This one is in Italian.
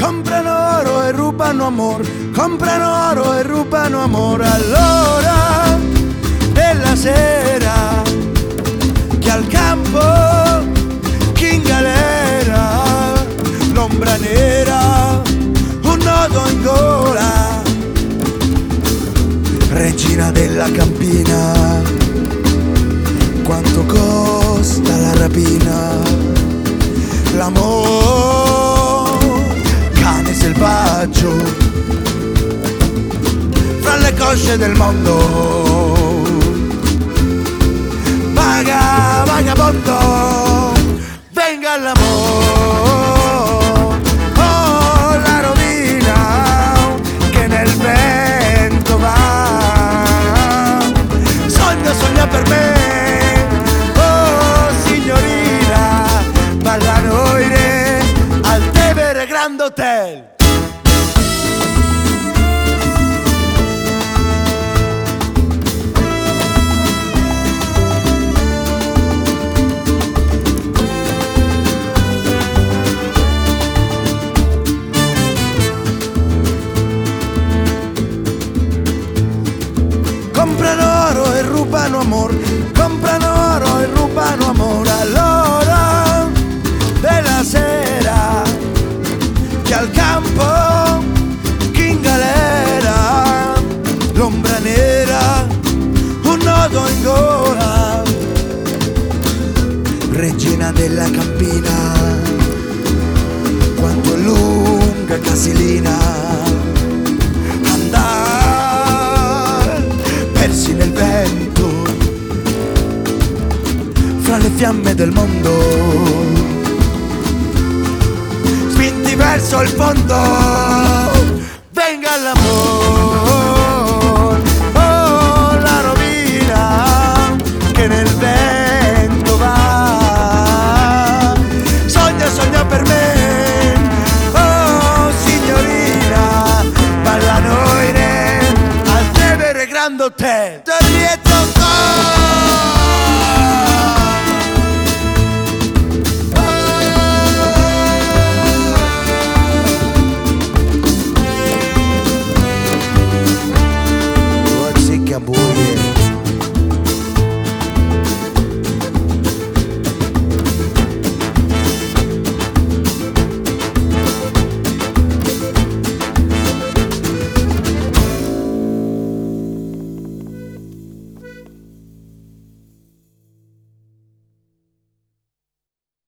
comprano oro e rubano amor, comprano oro e rubano amore. All'ora della sera, chi al campo, chi in galera, l'ombra nera, un nodo in gola, regina della campina, quanto costa la rapina, l'amor, cane selvaggio, fra le cosce del mondo, vaga, vagabondo, venga l'amor, oh la rovina che nel vento va, sogna, sogna per me, oh signorina, ballano i re al Tevere Grand Hotel. Comprano oro e rubano amor, comprano oro e rubano amore. All'ora della sera, chi al campo, chi in galera, l'ombra nera, un nodo in gola, regina della campina, quanto è lunga Casilina, persi nel vento, fra le fiamme del mondo, spinti verso il fondo, venga l'amore.